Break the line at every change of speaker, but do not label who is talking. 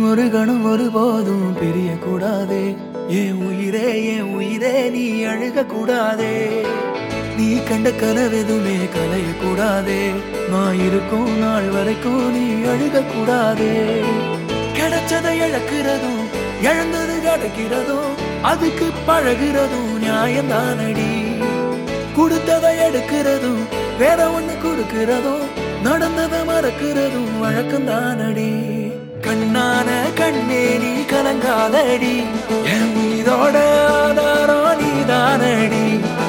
ஒரு கணம் ஒருபோதும் பிரியக்கூடாதே. என் உயிரே நீ அழுக கூடாதே. நீ கண்ட கனவெதுமே கலையக்கூடாதே. நான் இருக்கும் நாள் வரைக்கும் நீ அழுக கூடாதே. கிடைச்சதை இழக்கிறதும் இழந்தது கிடைக்கிறதும் அதுக்கு பழகிறதும் நியாயம்தானடி. கொடுத்ததை எடுக்கிறதும் வேற ஒண்ணு கொடுக்கிறதும் நடந்ததை மறக்கிறதும் வழக்கம்தானடி. கண்ணான கண்ணே நீ கலங்காதடி. என் உயிரோட ஆதாரம் நீதானடி.